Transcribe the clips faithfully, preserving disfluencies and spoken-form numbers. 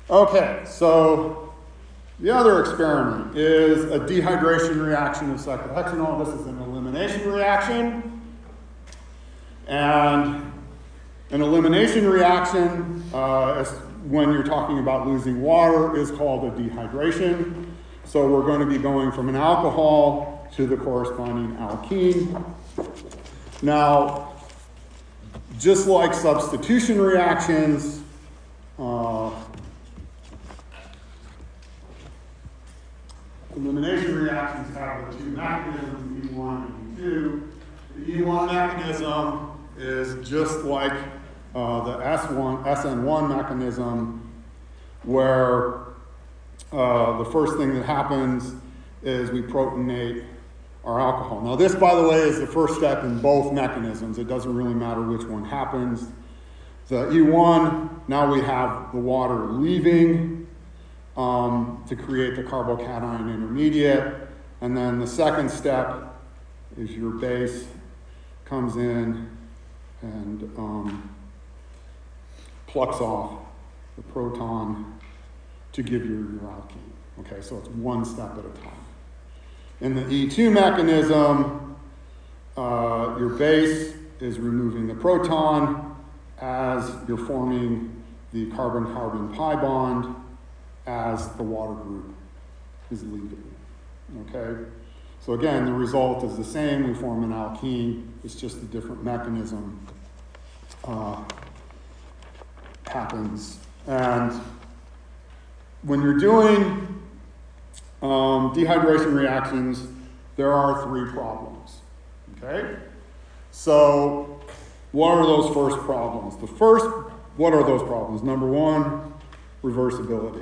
Okay, so the other experiment is a dehydration reaction of cyclohexanol. This is an elimination reaction. And an elimination reaction, uh, is when you're talking about losing water, is called a dehydration. So we're going to be going from an alcohol to the corresponding alkene. Now, just like substitution reactions, uh, elimination reactions have the two mechanisms, E one and E two. The E one mechanism is just like uh, the S one, S N one mechanism, where uh, the first thing that happens is we protonate our alcohol. Now this, by the way, is the first step in both mechanisms. It doesn't really matter which one happens. The E one, now we have the water leaving um, to create the carbocation intermediate. And then the second step is your base comes in and um, plucks off the proton to give you your alkene. Okay, so it's one step at a time. In the E two mechanism, uh, your base is removing the proton as you're forming the carbon-carbon pi bond as the water group is leaving. Okay? So again, the result is the same. We form an alkene. It's just a different mechanism uh, happens. And when you're doing um, dehydration reactions, there are three problems. Okay? So what are those first problems? The first, what are those problems? Number one, reversibility.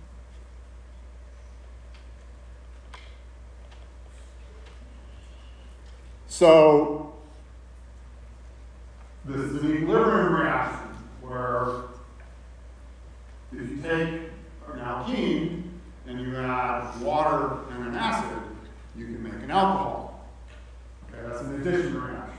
So this is an equilibrium reaction where if you take an alkene and you add water and an acid, you can make an alcohol. Okay, that's an addition reaction.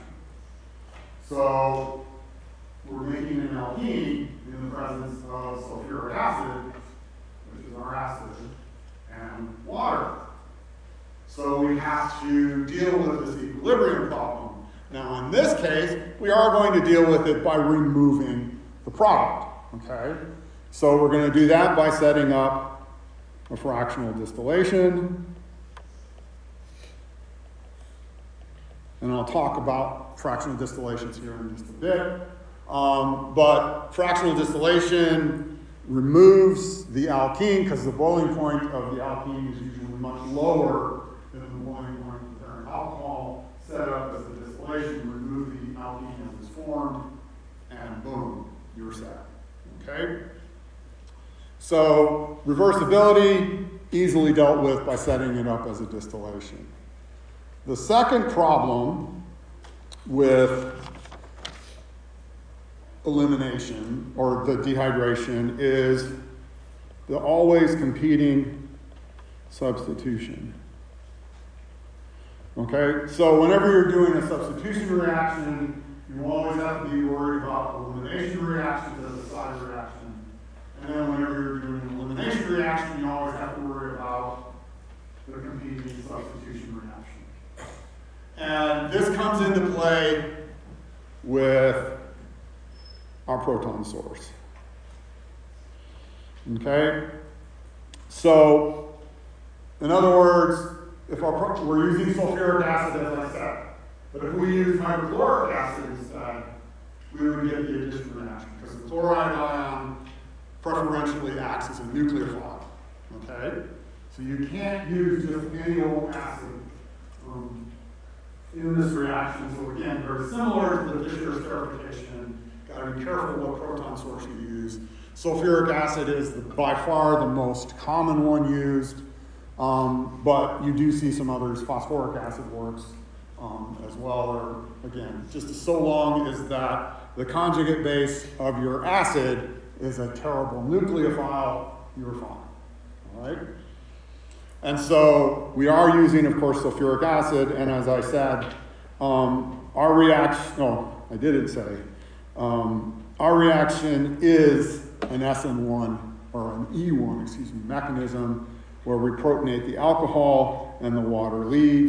So we're making an alkene in the presence of sulfuric acid, which is our acid, and water. So we have to deal with this equilibrium problem. Now in this case, we are going to deal with it by removing the product, okay? So we're going to do that by setting up a fractional distillation. And I'll talk about fractional distillations here in just a bit. Um, but fractional distillation removes the alkene because the boiling point of the alkene is usually much lower than the boiling point of the parent alcohol. Set up as a distillation, remove the alkene as it's formed, and boom, you're set. Okay? So reversibility, easily dealt with by setting it up as a distillation. The second problem with elimination, or the dehydration, is the always competing substitution. Okay, so whenever you're doing a substitution reaction, you always have to be worried about elimination reactions as a side reaction. And then whenever you're doing an elimination reaction, you always have to worry about the competing substitution reaction. And this comes into play with our proton source. Okay? So, in other words, if our, we're using sulfuric acid, as I said, but if we use hydrochloric acid instead, we would get the addition reaction, because the chloride ion preferentially acts as a nucleophile. Okay? So you can't use just any old acid um, in this reaction. So again, very similar to the Fischer esterification. Got to be careful what proton source you use. Sulfuric acid is the, by far the most common one used, um, but you do see some others. Phosphoric acid works um, as well. Or again, just so long as that the conjugate base of your acid is a terrible nucleophile, you're fine. All right. And so we are using, of course, sulfuric acid, and as I said, um, our reaction. No, I didn't say. Um, our reaction is an S N one or an E one, excuse me, mechanism where we protonate the alcohol and the water leaves.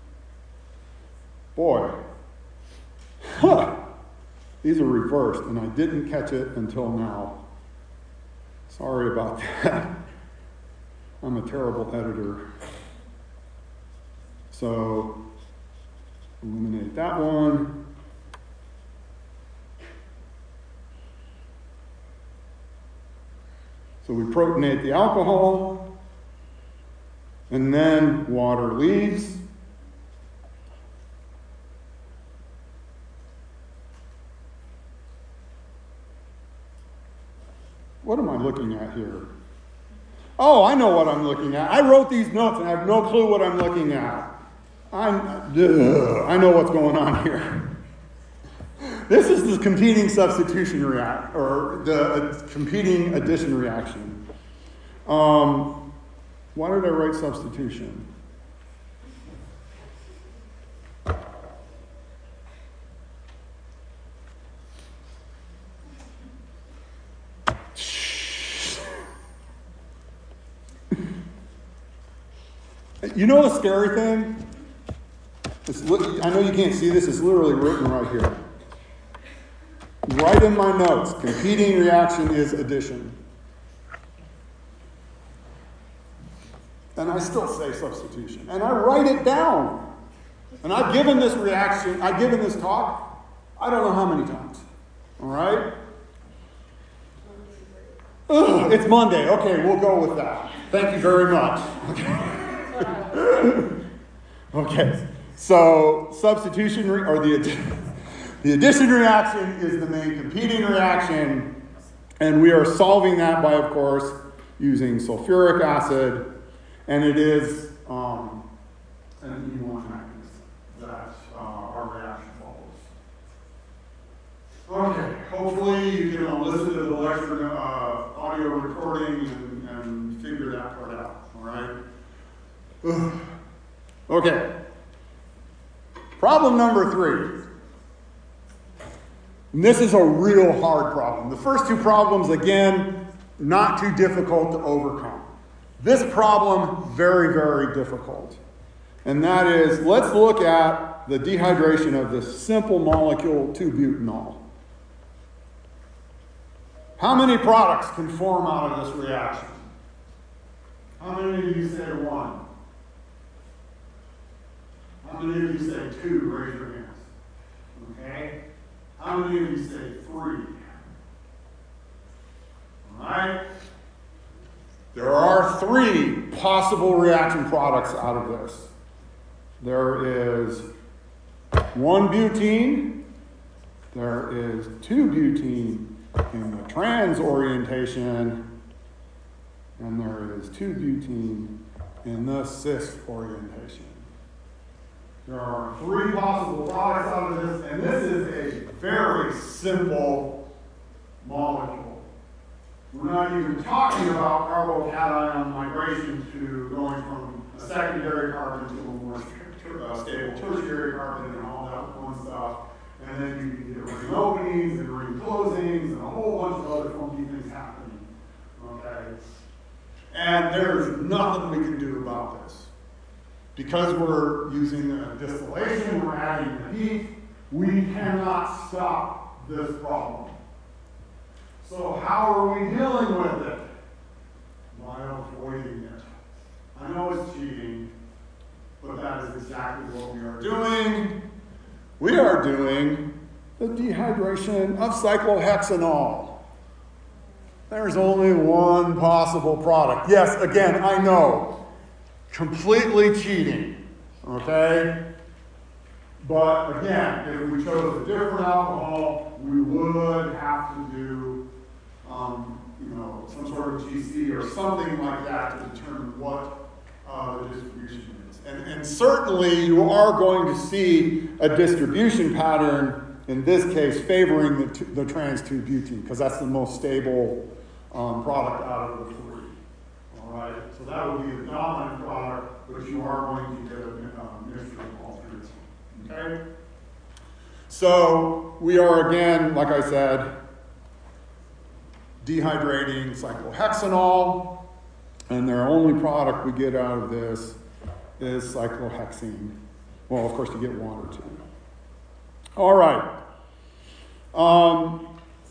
Boy, huh, these are reversed, and I didn't catch it until now. Sorry about that. I'm a terrible editor. So, eliminate that one. So we protonate the alcohol, and then water leaves. What am I looking at here? Oh, I know what I'm looking at. I wrote these notes, and I have no clue what I'm looking at. I'm, ugh, I know what's going on here. This is the competing substitution react, or the uh, competing addition reaction. Um, why did I write substitution? You know the scary thing? It's li- I know you can't see this. It's literally written right here. Right in my notes, competing reaction is addition. And I still say substitution. And I write it down. And I've given this reaction, I've given this talk, I don't know how many times. All right? Ugh, it's Monday. Okay, we'll go with that. Thank you very much. Okay. Okay. So substitution re- or the addition. The addition reaction is the main competing reaction, and we are solving that by, of course, using sulfuric acid, and it is um, an E one mechanism that uh, our reaction follows. Okay, hopefully you can uh, listen to the lecture uh, audio recording and, and figure that part out, all right? Ugh. Okay. Problem number three. And this is a real hard problem. The first two problems, again, not too difficult to overcome. This problem, very, very difficult. And that is, let's look at the dehydration of this simple molecule two butanol. How many products can form out of this reaction? How many of you say one? How many of you say two? Raise your hands. Okay? How many of you say three? All right? There are three possible reaction products out of this. There is one butene, there is two butene in the trans orientation, and there is two butene in the cis orientation. There are three possible products out of this, and this is a very simple molecule. We're not even talking about carbocation migration to going from a secondary carbon to a more uh, stable tertiary carbon and all that fun stuff. And then you can get ring openings and ring closings and a whole bunch of other funky things happening. Okay? And there's nothing we can do about this. Because we're using a distillation, we're adding the heat, we cannot stop this problem. So how are we dealing with it? By avoiding it. I know it's cheating, but that is exactly what we are doing. We are doing the dehydration of cyclohexanol. There's only one possible product. Yes, again, I know. Completely cheating, okay? But again, if we chose a different alcohol, we would have to do, um, you know, some sort of G C or something like that to determine what uh, the distribution is. And, and certainly, you are going to see a distribution pattern, in this case, favoring the, the trans two butene, because that's the most stable um, product out of the three. All right, so that would be the dominant product, but you are going to get a um, mixture of all three. Okay? So we are, again, like I said, dehydrating cyclohexanol, and their only product we get out of this is cyclohexene. Well, of course, you get water too. All right. Um,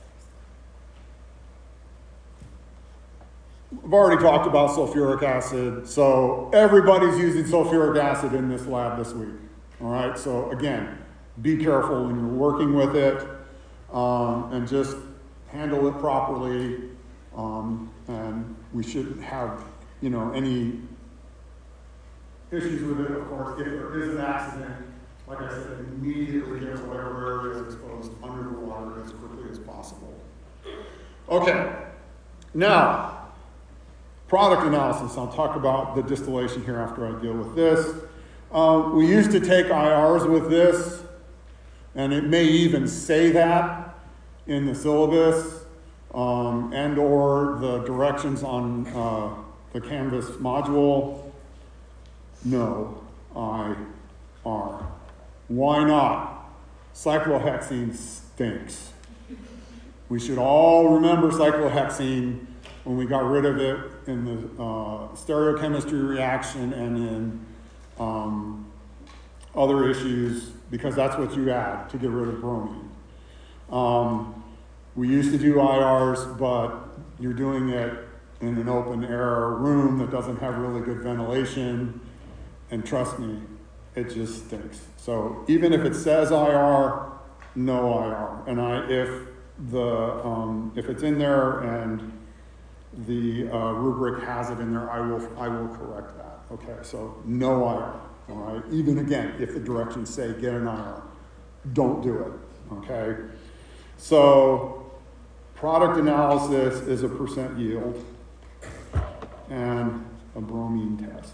I've already talked about sulfuric acid, so everybody's using sulfuric acid in this lab this week. All right, so again, be careful when you're working with it, um, and just handle it properly, um, and we shouldn't have, you know, any issues with it. Of course, if there is an accident, like I said, immediately get whatever area is exposed under the water as quickly as possible. Okay, now, product analysis. I'll talk about the distillation here after I deal with this. Um, we used to take I Rs with this, and it may even say that in the syllabus, um, and or the directions on uh, the Canvas module. No, I R. Why not? Cyclohexene stinks. We should all remember cyclohexene when we got rid of it in the uh, stereochemistry reaction and in um, other issues, because that's what you add to get rid of bromine. Um, we used to do I Rs, but you're doing it in an open air room that doesn't have really good ventilation, and trust me, it just stinks. So even if it says I R, no I R. And I, if the um, if it's in there and the uh, rubric has it in there, I will I will correct that. Okay, so no I R. All right. Even again, if the directions say get an I R, don't do it. Okay. So product analysis is a percent yield and a bromine test.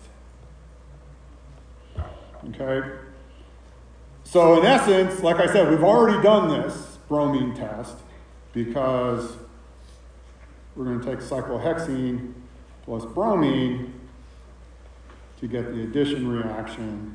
Okay. So in essence, like I said, we've already done this bromine test because we're going to take cyclohexene plus bromine to get the addition reaction,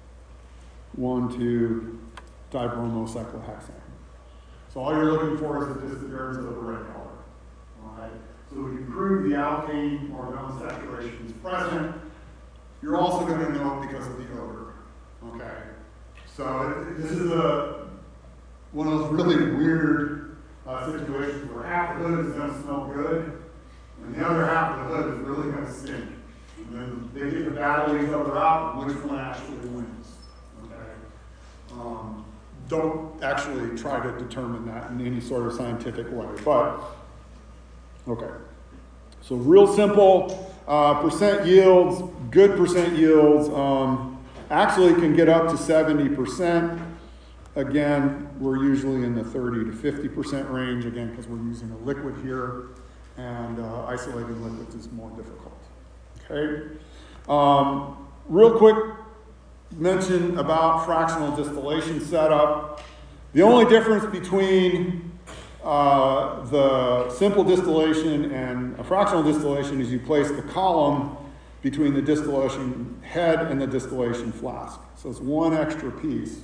one to dibromocyclohexane. So all you're looking for is the disappearance of the red color. All right? So we can prove the alkane or non-saturation is present. You're also going to know it because of the odor. Okay? So it, this is a, one of those really weird uh, situations where half the hood is going to smell good, and the other half of the hood is really going to stink. And then they get to battle each other out, and which one actually wins. Okay? Um, don't actually try to determine that in any sort of scientific way, but okay. So real simple, uh, percent yields, good percent yields, um, actually can get up to seventy percent. Again, we're usually in the thirty to fifty percent range, again, because we're using a liquid here, and uh, isolating liquids is more difficult. Okay? Um, real quick mention about fractional distillation setup. The only difference between uh, the simple distillation and a fractional distillation is you place the column between the distillation head and the distillation flask. So it's one extra piece.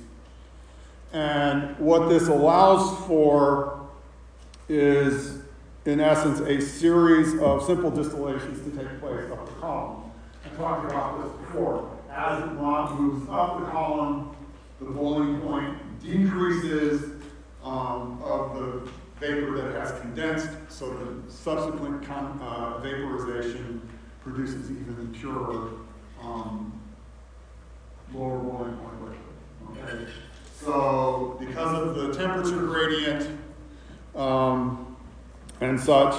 And what this allows for is, in essence, a series of simple distillations to take place up the column. I talked about this before. As it moves up the column, the boiling point decreases um, of the vapor that has condensed, so the subsequent con uh, vaporization produces even purer, um, lower boiling point liquid. Okay? So because of the temperature gradient um, and such,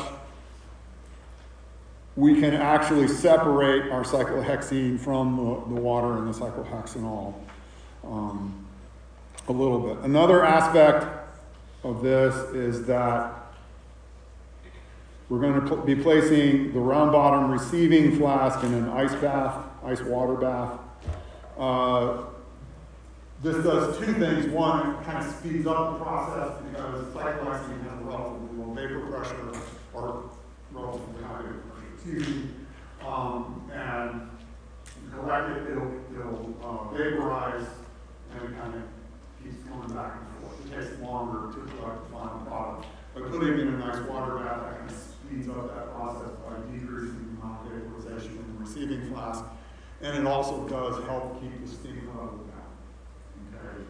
we can actually separate our cyclohexene from the, the water and the cyclohexanol um, a little bit. Another aspect of this is that we're going to be placing the round bottom receiving flask in an ice bath, ice water bath. Uh, this does two things. One, it kind of speeds up the process because cyclohexene has a relatively low vapor pressure, or relatively high vapor pressure, excuse me. Um, and you collect it, it'll, it'll uh, vaporize, and it kind of keeps going back and forth. It takes longer to collect the final product. By putting it in a nice water bath, I can process by decreasing the amount of vaporization in the receiving flask, and it also does help keep the steam level down. Okay.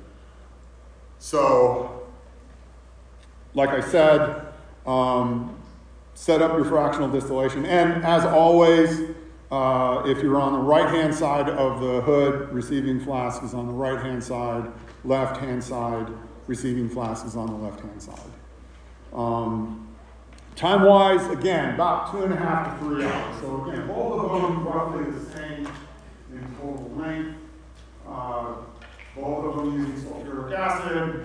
So, like I said, um, set up your fractional distillation, and as always, uh, if you're on the right-hand side of the hood, receiving flask is on the right-hand side, left-hand side, receiving flask is on the left-hand side. Um, time-wise, again, about two and a half to three hours. So again, both of them roughly the same in total length. Uh, both of them using sulfuric acid.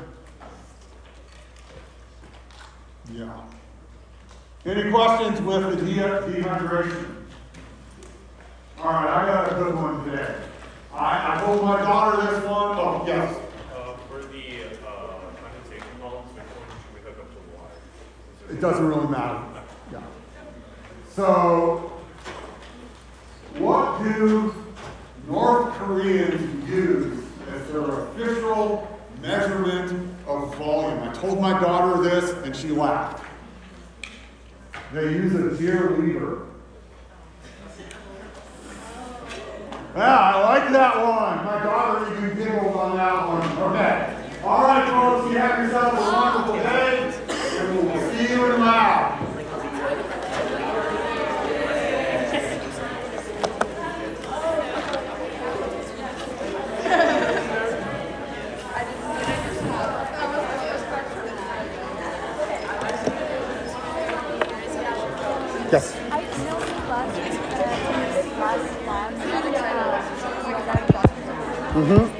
Yeah. Any questions with the de dehydration? All right, I got a good one today. I, I told my daughter this one. Oh, yes. Uh, for the uh, condensation columns, which one should we hook up to the wire? It doesn't really matter. Yeah. So, what do North Koreans use as their official measurement of volume? I told my daughter this, and she laughed. They use a deer lever. Yeah, I like that one. My daughter even giggled on that one. Okay. All right, folks, you have yourself a wonderful day, and we'll see you in the lab. Yes. I know the last, uh, last lab, uh, Mm-hmm.